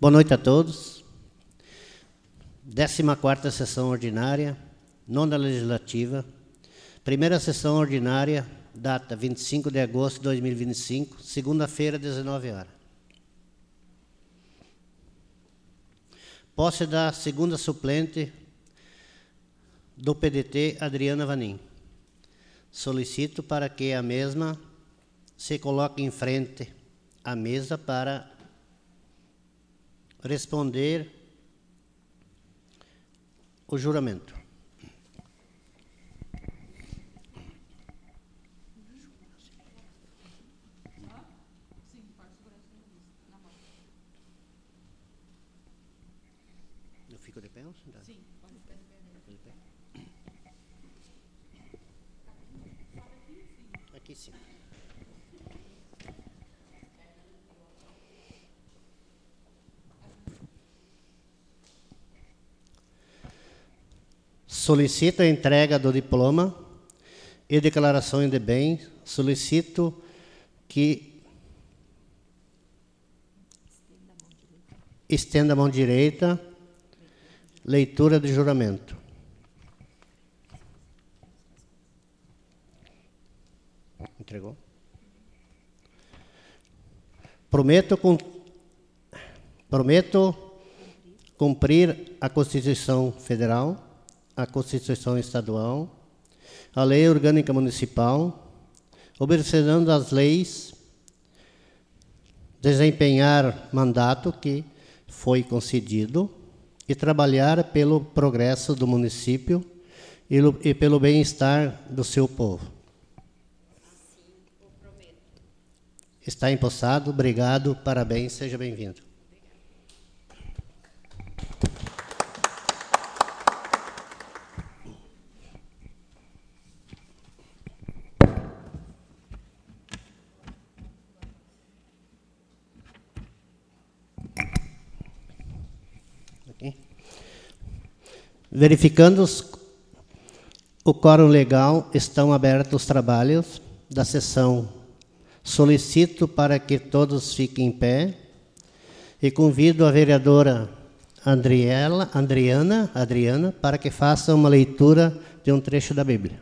Boa noite a todos. 14ª sessão ordinária, nona legislativa, primeira sessão ordinária, data 25 de agosto de 2025, segunda-feira, 19 horas. Posse da segunda suplente do PDT, Adriana Vanin. Solicito para que a mesma se coloque em frente à mesa para responder o juramento. Eu fico de pé ou sentado? Sim, pode ficar de pé. Aqui sim. Solicito a entrega do diploma e declarações de bens. Solicito que estenda a mão direita. Leitura de juramento. Entregou? Prometo cumprir a Constituição Federal, a Constituição Estadual, a Lei Orgânica Municipal, obedecendo às leis, desempenhar mandato que foi concedido e trabalhar pelo progresso do município e pelo bem-estar do seu povo. Assim o prometo. Está empossado, obrigado, parabéns, seja bem-vindo. Verificando o quórum legal, estão abertos os trabalhos da sessão. Solicito para que todos fiquem em pé e convido a vereadora Adriana, para que faça uma leitura de um trecho da Bíblia.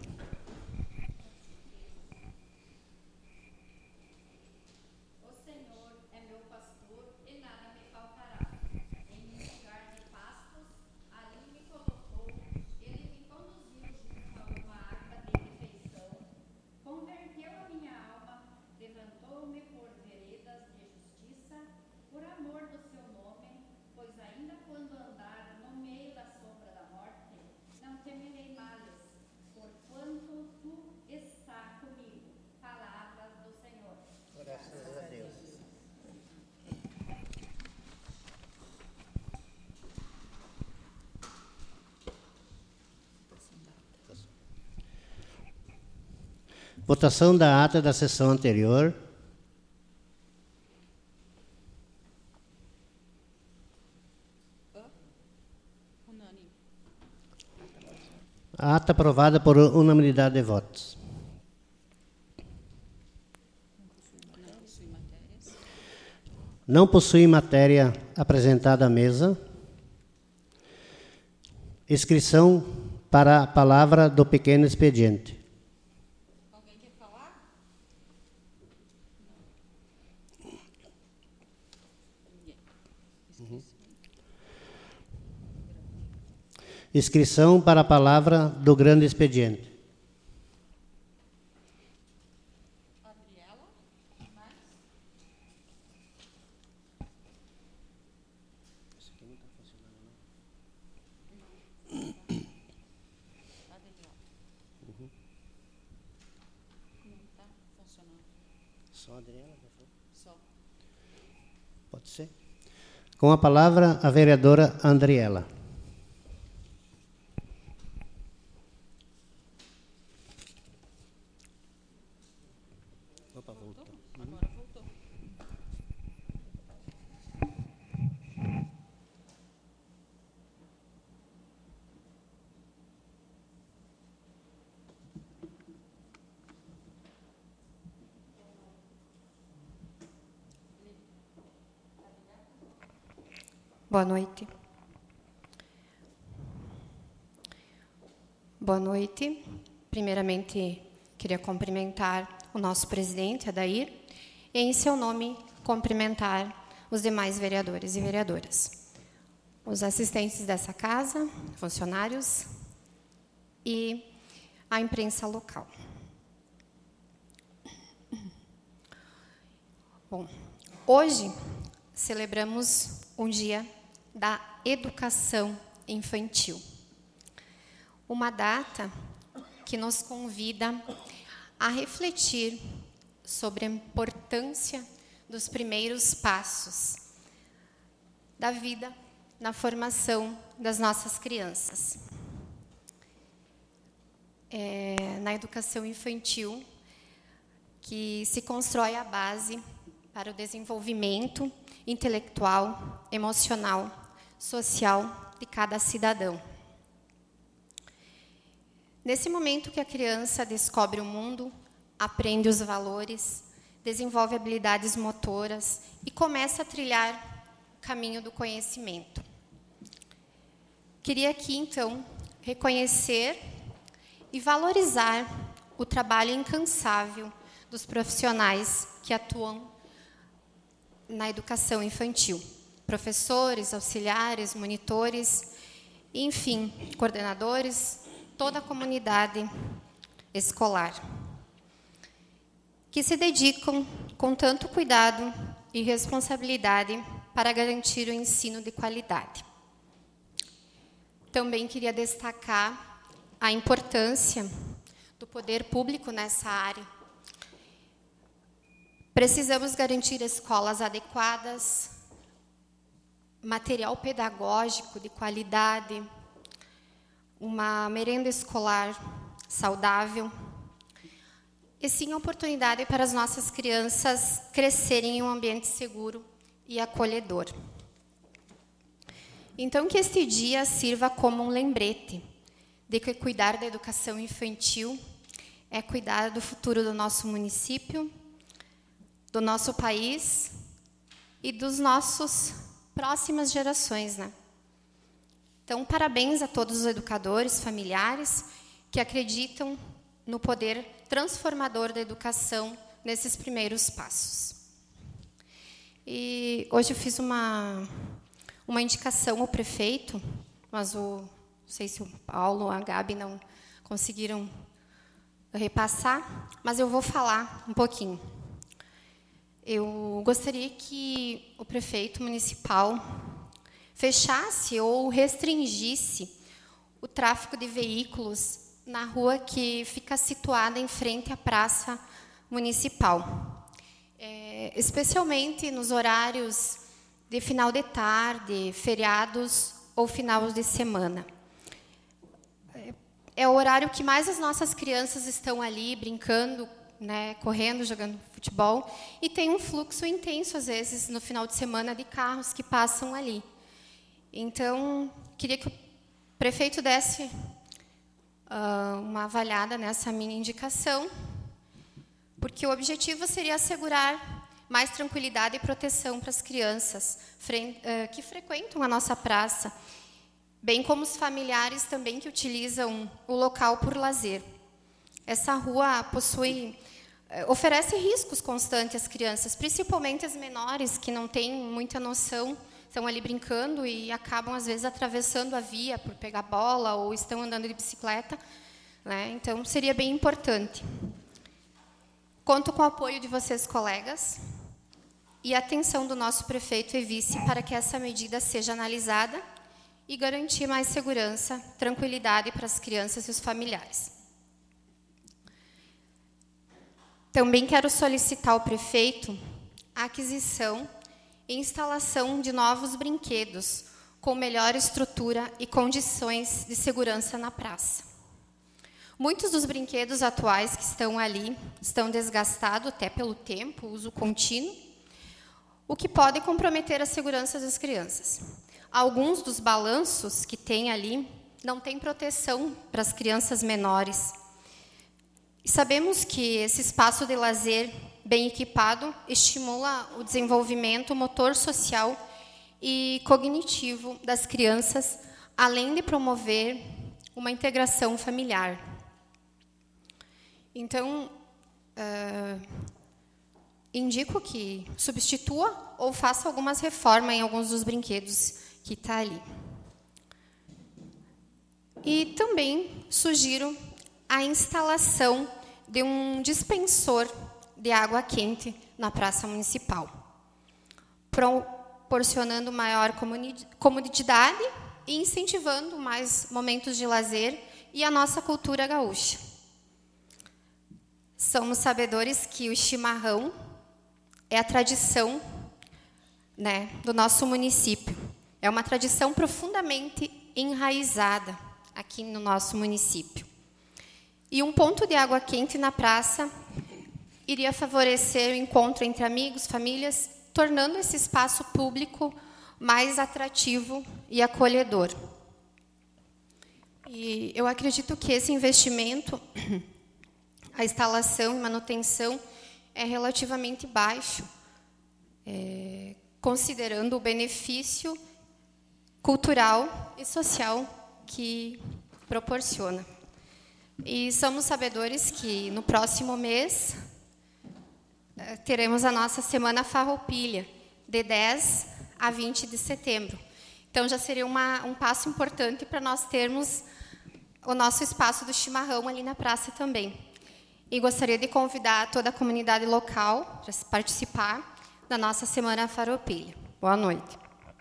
Votação da ata da sessão anterior. A ata aprovada por unanimidade de votos. Não possui matéria apresentada à mesa. Inscrição para a palavra do pequeno expediente. Inscrição para a palavra do grande expediente. Gabriela, mais? Isso aqui não está funcionando, não. Adriela. Não está funcionando. Só a Adriana? Só. Pode ser. Com a palavra, a vereadora Andriela. Opa, voltou. Agora voltou. Boa noite. Boa noite. Primeiramente, queria cumprimentar o nosso presidente, Adair, e, em seu nome, cumprimentar os demais vereadores e vereadoras, os assistentes dessa casa, funcionários e a imprensa local. Bom, hoje celebramos um dia da educação infantil. Uma data que nos convida a refletir sobre a importância dos primeiros passos da vida na formação das nossas crianças. Na educação infantil que se constrói a base para o desenvolvimento intelectual, emocional, social de cada cidadão. Nesse momento que a criança descobre o mundo, aprende os valores, desenvolve habilidades motoras e começa a trilhar o caminho do conhecimento. Queria aqui, então, reconhecer e valorizar o trabalho incansável dos profissionais que atuam na educação infantil. Professores, auxiliares, monitores, enfim, coordenadores, toda a comunidade escolar, que se dedicam com tanto cuidado e responsabilidade para garantir o ensino de qualidade. Também queria destacar a importância do poder público nessa área. Precisamos garantir escolas adequadas, material pedagógico de qualidade, uma merenda escolar saudável, e sim a oportunidade para as nossas crianças crescerem em um ambiente seguro e acolhedor. Então, que este dia sirva como um lembrete de que cuidar da educação infantil é cuidar do futuro do nosso município, do nosso país e dos nossos próximas gerações, né? Então, parabéns a todos os educadores, familiares que acreditam no poder transformador da educação nesses primeiros passos. E hoje eu fiz uma indicação ao prefeito, mas não sei se o Paulo ou a Gabi não conseguiram repassar, mas eu vou falar um pouquinho. Eu gostaria que o prefeito municipal fechasse ou restringisse o tráfego de veículos na rua que fica situada em frente à Praça Municipal, especialmente nos horários de final de tarde, feriados ou final de semana. É o horário que mais as nossas crianças estão ali brincando, né, correndo, jogando futebol, e tem um fluxo intenso, às vezes, no final de semana, de carros que passam ali. Então, queria que o prefeito desse uma avaliada nessa minha indicação, porque o objetivo seria assegurar mais tranquilidade e proteção para as crianças que frequentam a nossa praça, bem como os familiares também que utilizam o local por lazer. Essa rua oferece riscos constantes às crianças, principalmente as menores, que não têm muita noção, estão ali brincando e acabam, às vezes, atravessando a via por pegar bola ou estão andando de bicicleta, né? Então, seria bem importante. Conto com o apoio de vocês, colegas, e a atenção do nosso prefeito e vice para que essa medida seja analisada e garantir mais segurança, tranquilidade para as crianças e os familiares. Também quero solicitar ao prefeito a aquisição e instalação de novos brinquedos com melhor estrutura e condições de segurança na praça. Muitos dos brinquedos atuais que estão ali estão desgastados até pelo tempo, uso contínuo, o que pode comprometer a segurança das crianças. Alguns dos balanços que tem ali não têm proteção para as crianças menores. E sabemos que esse espaço de lazer bem equipado estimula o desenvolvimento motor social e cognitivo das crianças, além de promover uma integração familiar. Então, indico que substitua ou faça algumas reformas em alguns dos brinquedos que está ali. E também sugiro a instalação de um dispensor de água quente na praça municipal, proporcionando maior comodidade e incentivando mais momentos de lazer e a nossa cultura gaúcha. Somos sabedores que o chimarrão é a tradição, né, do nosso município. É uma tradição profundamente enraizada aqui no nosso município. E um ponto de água quente na praça iria favorecer o encontro entre amigos, famílias, tornando esse espaço público mais atrativo e acolhedor. E eu acredito que esse investimento, a instalação e manutenção, é relativamente baixo, considerando o benefício cultural e social que proporciona. E somos sabedores que no próximo mês teremos a nossa Semana Farroupilha, de 10 a 20 de setembro. Então, já seria um passo importante para nós termos o nosso espaço do chimarrão ali na praça também. E gostaria de convidar toda a comunidade local para participar da nossa Semana Farroupilha. Boa noite.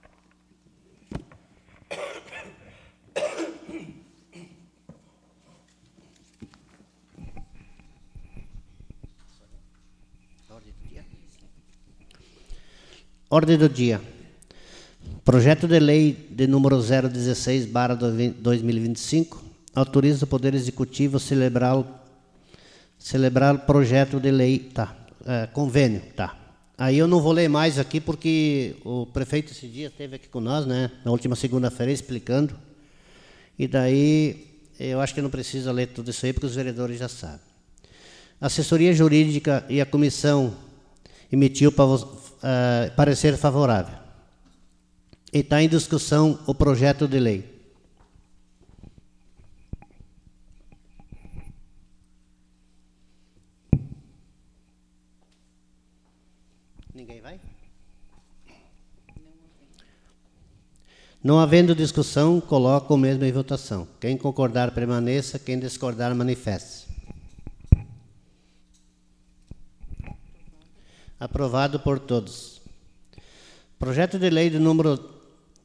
Ordem do dia. Projeto de lei de número 016/2025 autoriza o Poder Executivo celebrar o projeto de lei, convênio, Aí eu não vou ler mais aqui porque o prefeito esse dia esteve aqui com nós, né, na última segunda-feira explicando. E daí eu acho que não precisa ler tudo isso aí porque os vereadores já sabem. A assessoria jurídica e a comissão emitiu parecer favorável. E está em discussão o projeto de lei. Ninguém vai? Não havendo discussão, coloco o mesmo em votação. Quem concordar, permaneça. Quem discordar, manifeste. Aprovado por todos. Projeto de lei de número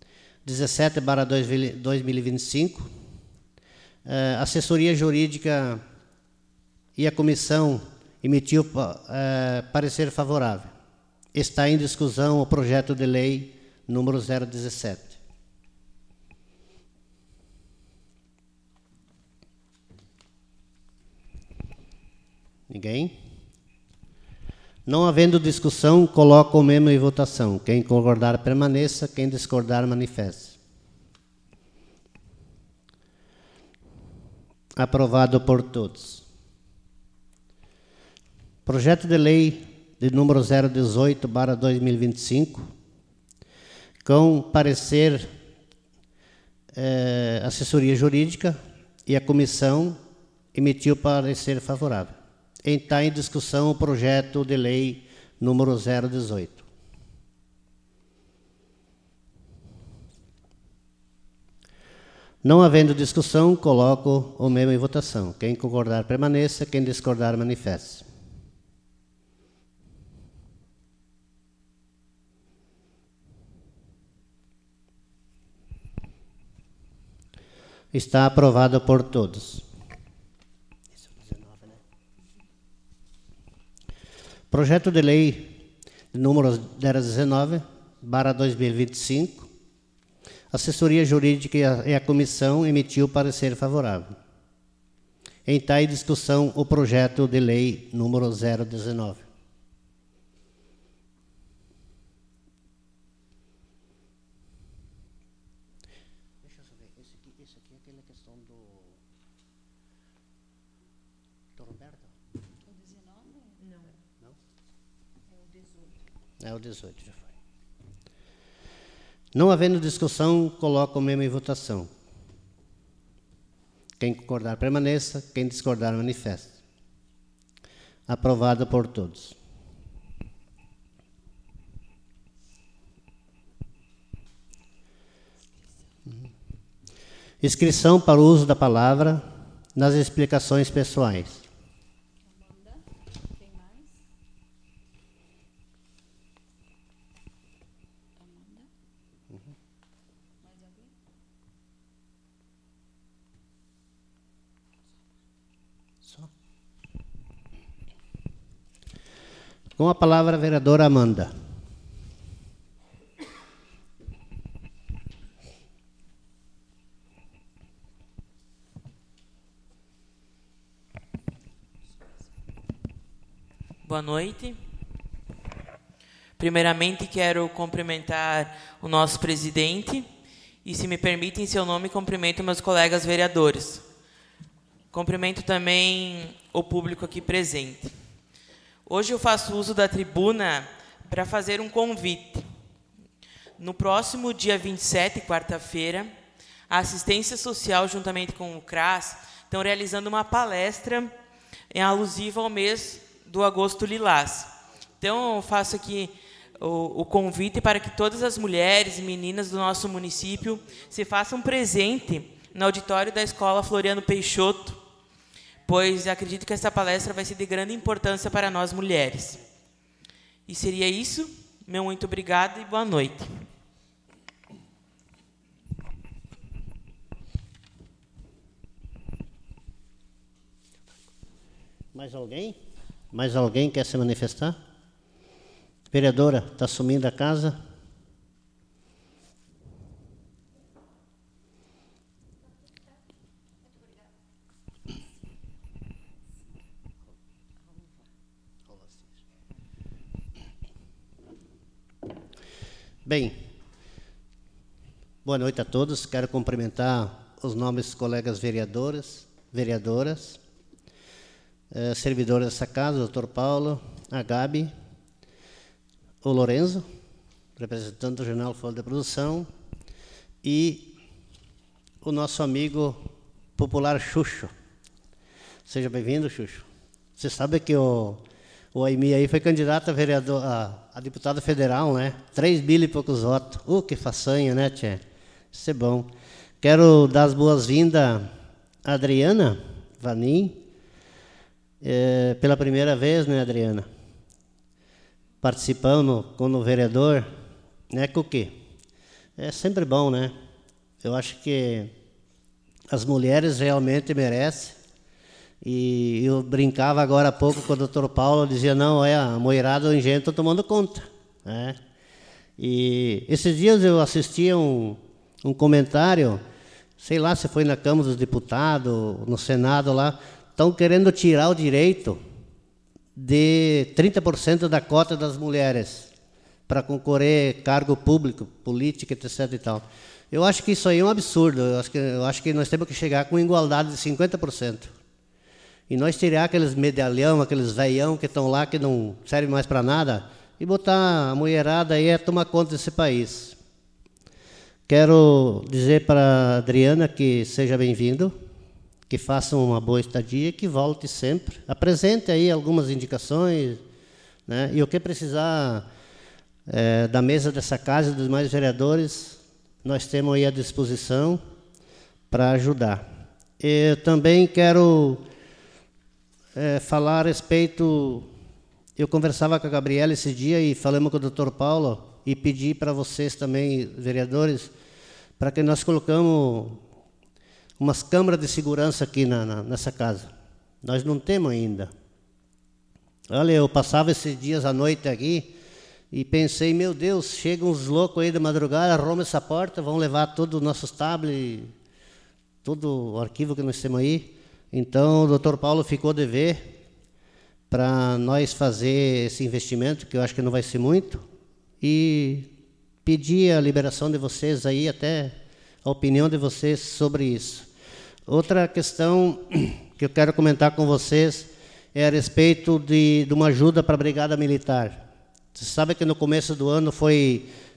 17/2025. Assessoria jurídica e a comissão emitiu parecer favorável. Está em discussão o projeto de lei número 017. Ninguém? Não havendo discussão, coloco o mesmo em votação. Quem concordar, permaneça. Quem discordar, manifeste. Aprovado por todos. Projeto de lei de número 018/2025, com parecer assessoria jurídica e a comissão emitiu parecer favorável. Está em discussão o projeto de lei número 018. Não havendo discussão, coloco o mesmo em votação. Quem concordar, permaneça. Quem discordar, manifeste. Está aprovado por todos. Projeto de lei número 019/2025. Assessoria jurídica e a comissão emitiu parecer favorável. Está em discussão o projeto de lei número 019. Deixa eu ver, esse aqui é aquela questão do Roberto? O 19? Não. Não? É o 18. É o 18, já foi. Não havendo discussão, coloco o mesmo em votação. Quem concordar, permaneça. Quem discordar, manifeste. Aprovado por todos. Inscrição para o uso da palavra nas explicações pessoais. Tem mais? Mais alguém? Com a palavra, a vereadora Amanda. Boa noite. Primeiramente, quero cumprimentar o nosso presidente e, se me permitem, em seu nome, cumprimento meus colegas vereadores. Cumprimento também o público aqui presente. Hoje eu faço uso da tribuna para fazer um convite. No próximo dia 27, quarta-feira, a Assistência Social, juntamente com o CRAS, estão realizando uma palestra alusiva ao mês do Agosto Lilás. Então, eu faço aqui o convite para que todas as mulheres e meninas do nosso município se façam presente no auditório da Escola Floriano Peixoto, pois acredito que essa palestra vai ser de grande importância para nós mulheres. E seria isso. Meu muito obrigado e boa noite. Mais alguém? Mais alguém quer se manifestar? Vereadora, está assumindo a casa? Bem, boa noite a todos. Quero cumprimentar os nobres colegas vereadoras, servidores dessa casa, o doutor Paulo, a Gabi, o Lorenzo, representante do Jornal Folha da Produção, e o nosso amigo popular Xuxo. Seja bem-vindo, Xuxo. Você sabe que o Aimi aí foi candidato a vereador, a deputado federal, né? 3 mil e poucos votos. Que façanha, né, tchê? Isso é bom. Quero dar as boas-vindas à Adriana Vanim, pela primeira vez, né, Adriana? Participando como vereador, né, Cuqui? É sempre bom, né? Eu acho que as mulheres realmente merecem. E eu brincava agora há pouco com o doutor Paulo, dizia, não, a moirada do engenho está tomando conta, né? E esses dias eu assisti um comentário, sei lá se foi na Câmara dos Deputados, no Senado lá, estão querendo tirar o direito de 30% da cota das mulheres para concorrer cargo público, política, etc. e tal. Eu acho que isso aí é um absurdo. Eu acho que nós temos que chegar com igualdade de 50%. E nós tirar aqueles medalhão, aqueles veião que estão lá, que não servem mais para nada, e botar a mulherada aí a tomar conta desse país. Quero dizer para a Adriana que seja bem-vindo, que faça uma boa estadia, que volte sempre. Apresente aí algumas indicações, né? E o que precisar da mesa dessa casa e dos demais vereadores, nós temos aí à disposição para ajudar. Eu também quero falar a respeito... Eu conversava com a Gabriela esse dia e falamos com o doutor Paulo e pedi para vocês também, vereadores, para que nós colocamos umas câmaras de segurança aqui nessa casa. Nós não temos ainda. Olha, eu passava esses dias à noite aqui e pensei, meu Deus, chegam uns loucos aí de madrugada, arrumam essa porta, vão levar todos os nossos tablets, todo o arquivo que nós temos aí. Então, o doutor Paulo ficou de ver para nós fazer esse investimento, que eu acho que não vai ser muito, e pedir a liberação de vocês aí, até a opinião de vocês sobre isso. Outra questão que eu quero comentar com vocês é a respeito de uma ajuda para a Brigada Militar. Você sabe que no começo do ano foi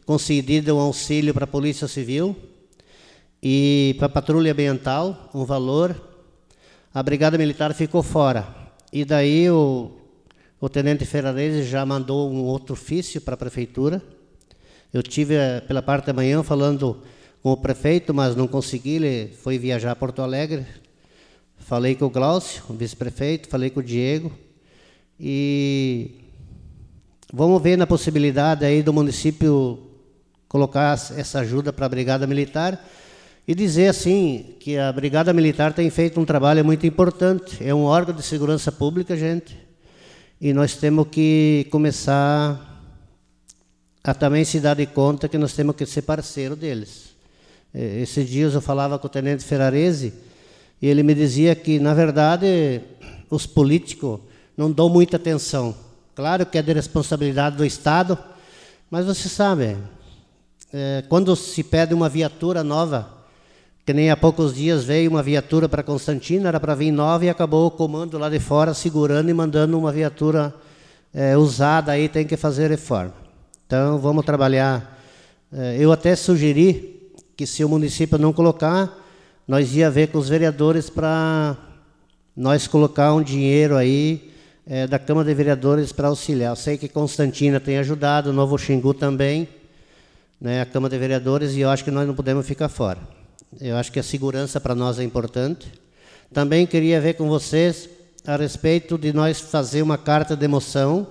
concedido um auxílio para a Polícia Civil e para a Patrulha Ambiental, um valor. A Brigada Militar ficou fora. E daí o Tenente Ferrarese já mandou um outro ofício para a Prefeitura. Eu tive, pela parte da manhã, falando com o prefeito, mas não consegui, ele foi viajar a Porto Alegre. Falei com o Glaucio, o vice-prefeito, falei com o Diego. E vamos ver na possibilidade aí do município colocar essa ajuda para a Brigada Militar e dizer assim que a Brigada Militar tem feito um trabalho muito importante. É um órgão de segurança pública, gente, e nós temos que começar a também se dar de conta que nós temos que ser parceiro deles. Esses dias eu falava com o Tenente Ferrarese e ele me dizia que, na verdade, os políticos não dão muita atenção. Claro que é de responsabilidade do Estado, mas você sabe, quando se pede uma viatura nova, que nem há poucos dias veio uma viatura para Constantino, era para vir nova e acabou o comando lá de fora segurando e mandando uma viatura usada, aí tem que fazer reforma. Então, vamos trabalhar. Eu até sugeri que, se o município não colocar, nós ia ver com os vereadores para nós colocar um dinheiro aí da Câmara de Vereadores para auxiliar. Eu sei que Constantina tem ajudado, Novo Xingu também, né, a Câmara de Vereadores, e eu acho que nós não podemos ficar fora. Eu acho que a segurança para nós é importante. Também queria ver com vocês a respeito de nós fazer uma carta de moção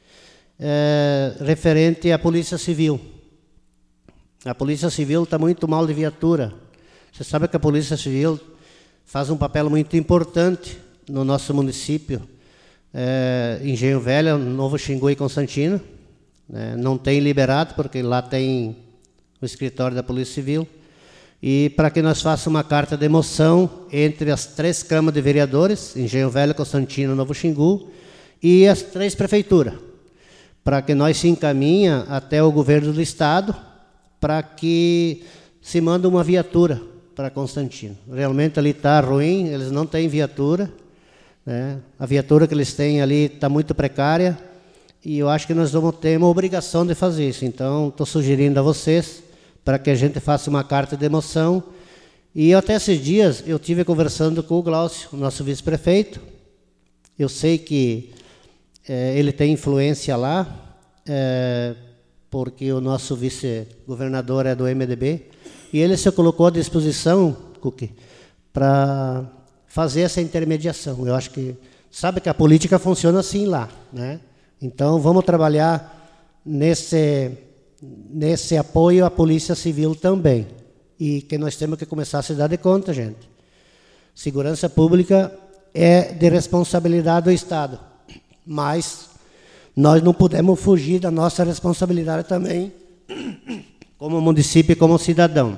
referente à Polícia Civil. A Polícia Civil está muito mal de viatura. Você sabe que a Polícia Civil faz um papel muito importante no nosso município. Engenho Velho, Novo Xingu e Constantino. Não tem liberado, porque lá tem o escritório da Polícia Civil. E para que nós façamos uma carta de moção entre as 3 câmaras de vereadores, Engenho Velho, Constantino, Novo Xingu, e as 3 prefeituras, para que nós se encaminha até o governo do Estado, para que se mande uma viatura para Constantino. Realmente ali está ruim, eles não têm viatura, né? A viatura que eles têm ali está muito precária, e eu acho que nós vamos ter uma obrigação de fazer isso. Então, estou sugerindo a vocês para que a gente faça uma carta de moção. E até esses dias eu tive conversando com o Glaucio, o nosso vice-prefeito. Eu sei que ele tem influência lá, porque o nosso vice-governador é do MDB, e ele se colocou à disposição, Cuqui, para fazer essa intermediação. Eu acho que, sabe que a política funciona assim lá, né? Então, vamos trabalhar nesse apoio à Polícia Civil também. E que nós temos que começar a se dar de conta, gente. Segurança pública é de responsabilidade do Estado, mas nós não podemos fugir da nossa responsabilidade também, como município e como cidadão.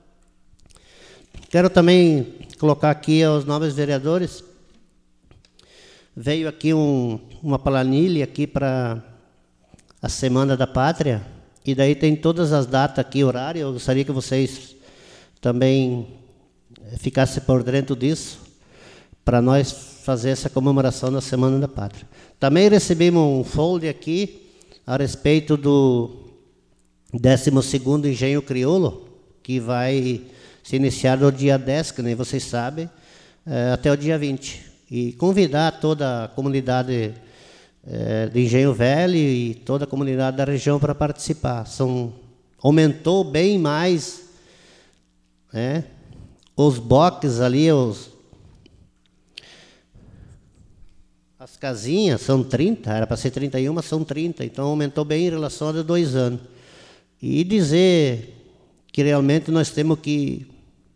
Quero também colocar aqui aos novos vereadores. Veio aqui uma planilha aqui para a Semana da Pátria, e daí tem todas as datas aqui, horário. Eu gostaria que vocês também ficassem por dentro disso, para nós fazer essa comemoração da Semana da Pátria. Também recebemos um folder aqui a respeito do 12º Engenho Crioulo, que vai se iniciar no dia 10, que nem vocês sabem, até o dia 20. E convidar toda a comunidade de Engenho Velho e toda a comunidade da região para participar. Aumentou bem mais, né, os boxes ali, as casinhas são 30, era para ser 31, são 30, então aumentou bem em relação a de 2 anos. E dizer que realmente nós temos que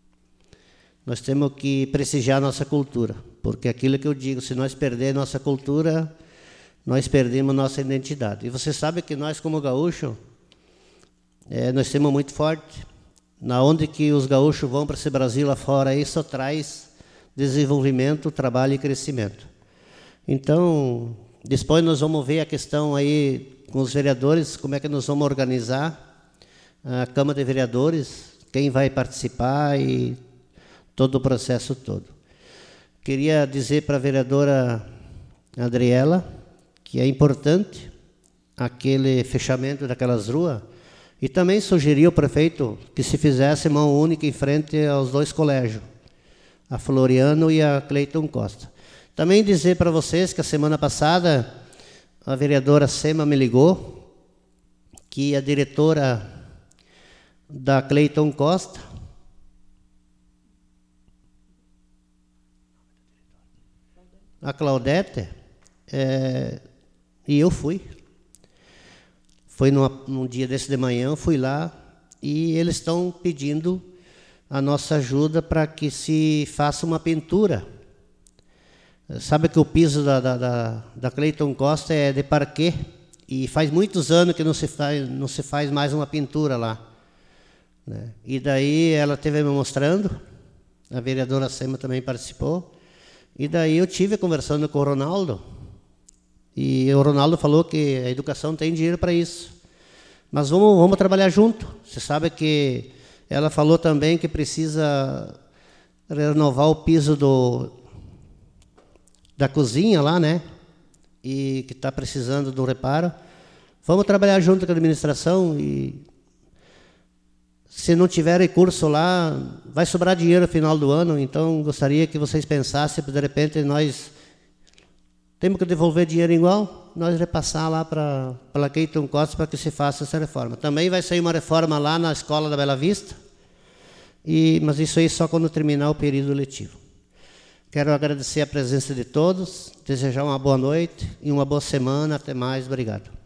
prestigiar a nossa cultura, porque aquilo que eu digo, se nós perder nossa cultura, nós perdemos nossa identidade. E você sabe que nós, como gaúchos, nós temos muito forte. Na onde que os gaúchos vão para esse Brasil lá fora, isso traz desenvolvimento, trabalho e crescimento. Então, depois nós vamos ver a questão aí com os vereadores, como é que nós vamos organizar a Câmara de Vereadores, quem vai participar e todo o processo todo. Queria dizer para a vereadora Adriela que é importante aquele fechamento daquelas ruas, E também sugeri ao prefeito que se fizesse mão única em frente aos 2 colégios, a Floriano e a Cleiton Costa. Também dizer para vocês que a semana passada a vereadora Sema me ligou, que a diretora da Cleiton Costa, a Claudete, e eu fui. Foi num dia desse de manhã, eu fui lá, e eles estão pedindo a nossa ajuda para que se faça uma pintura. Sabe que o piso da Cleiton Costa é de parquet, e faz muitos anos que não se faz mais uma pintura lá, né? E daí ela esteve me mostrando, a vereadora Sema também participou, e daí eu tive conversando com o Ronaldo, e o Ronaldo falou que a educação tem dinheiro para isso. Mas vamos trabalhar junto. Você sabe que ela falou também que precisa renovar o piso da cozinha lá, né? E que está precisando de um reparo. Vamos trabalhar junto com a administração e se não tiver recurso lá, vai sobrar dinheiro no final do ano. Então, gostaria que vocês pensassem, de repente, nós temos que devolver dinheiro igual, nós repassar lá para a Cleiton Costa para que se faça essa reforma. Também vai sair uma reforma lá na Escola da Bela Vista, mas isso aí só quando terminar o período letivo. Quero agradecer a presença de todos, desejar uma boa noite e uma boa semana. Até mais, obrigado.